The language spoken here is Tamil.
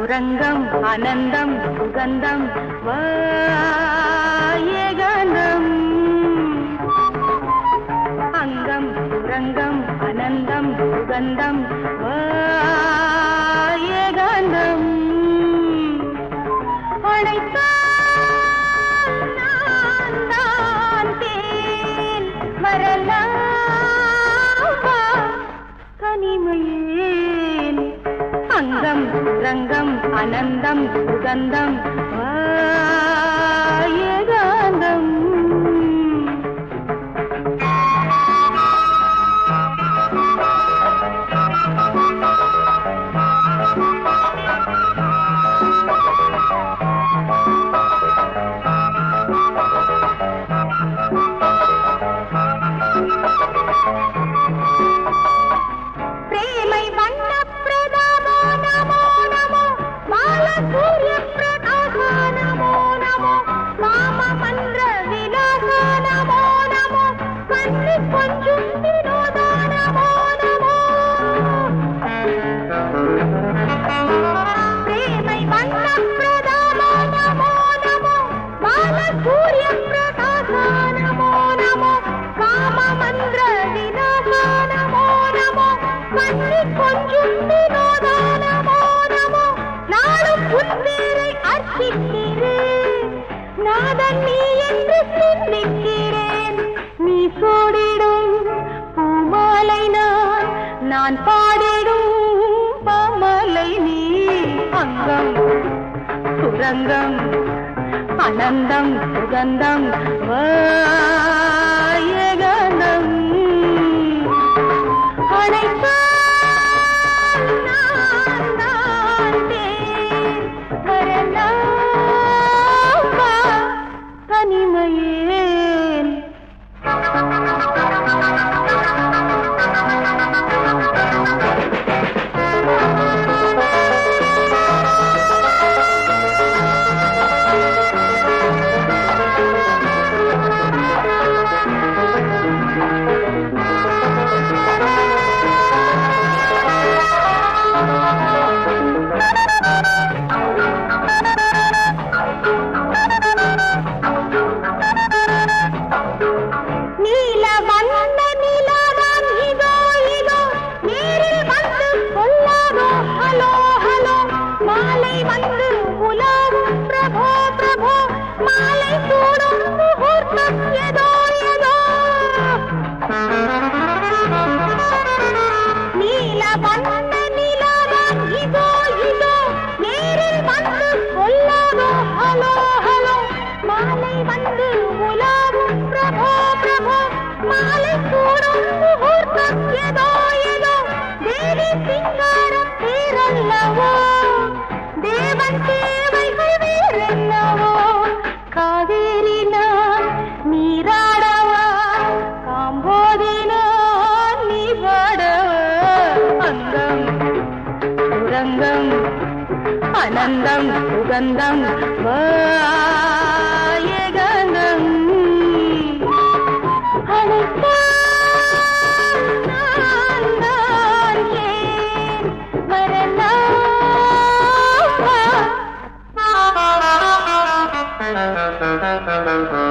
சுரங்கம் அனந்தம் சுகந்தம் ஏகாந்தம் அங்கம் சுரங்கம் அனந்தம் சுகந்தம் ஏகாந்தம் அழைத்தால் நான் தான் தேன் வரலாம் தனிமையேன் அங்கம் சுரங்கம் அனந்தம் சுகந்தம் ஏகாந்தம் प्रेमै वन्न प्रदामो नमो नमो बाल सूर्य प्रकाश नमो नमो काम मंत्र विलास नमो नमो कन्नि கொஞ்சும் विनोद नमो नमो प्रेमै वन्न प्रदामो नमो नमो बाल सूर्य प्रकाश नमो नमो काम मंत्र विलास नमो नमो கண்ணி கொஞ்சும் வினோத நமோ நமோ நாளும் உன் பேரை அர்ச்சிக்கிறேன் நாதன் நீ என்று சிந்திக்கிறேன் நீ சோடிடும் பூமாலை நான் பாடிடும் பாமாலை நீ அங்கம் சுரங்கம் அனந்தம் சுகந்தம் ஏகாந்தம் அழைத்தால் நான் தான் தேன் வரலாம் தனிமையேன் அனந்தம் சுகந்தம் ஏகாந்தம் அழைத்தால் நான் தான் ஏன் வரலாம்